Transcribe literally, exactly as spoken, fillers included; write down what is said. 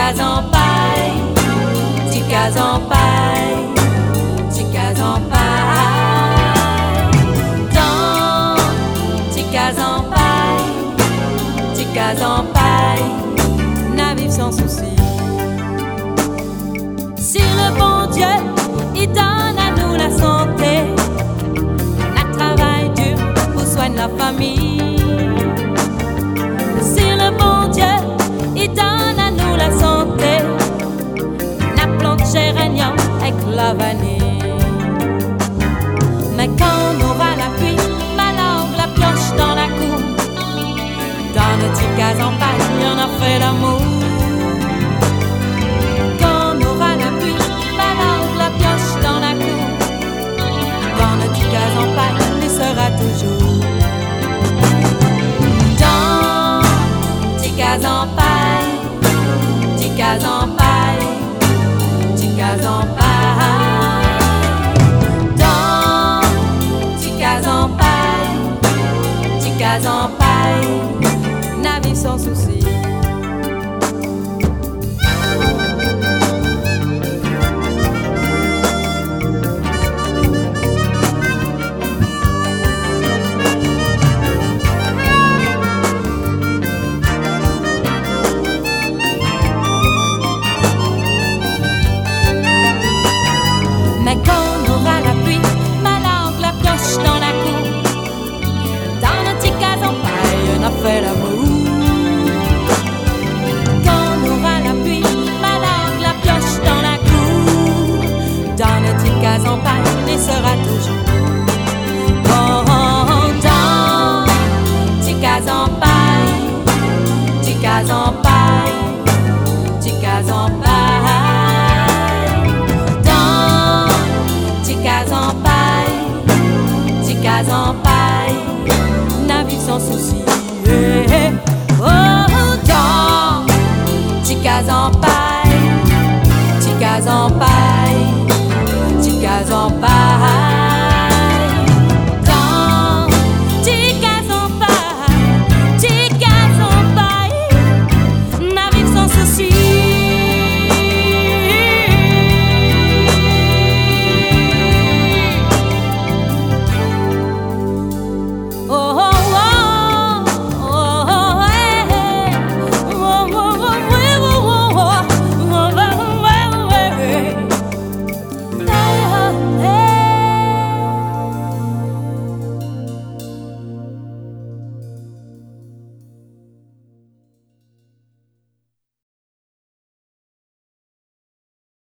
Ticas en paille, ticas en paille, ticas en paille. Dans ticas en paille, ticas en paille, n'a vivre sans souci. Si le bon Dieu, il donne à nous la santé, n'a travail dur pour soigner la famille. Si le bon Dieu, il donne à nous la santé, n'a plante géranium avec la vanille. Mais quand on aura la pluie, malheur la pioche dans la cour. Dans le ticas en paille, on a fait l'amour. Quand on aura la pluie, malheur la pioche dans la cour. Dans le ticas en paille, il sera toujours. Dans ticas en paille, ticas en paille, ticas en paille. Dans ticas en paille, ticas en paille, n'a vie sans souci. Mais quand on aura la pluie, ma langue la pioche dans la cour. Dans le ticas en paille, on a fait l'amour. Quand on aura la pluie, ma langue la pioche dans la cour. Dans le ticas en paille, il sera toujours. Oh, dans ticas en paille, ticas en paille, ticas en paille. Dans ticas en paille, ticas en paille, n'a vie sans souci. Oh, dans ticas en paille, ticas en paille, ticas en paille.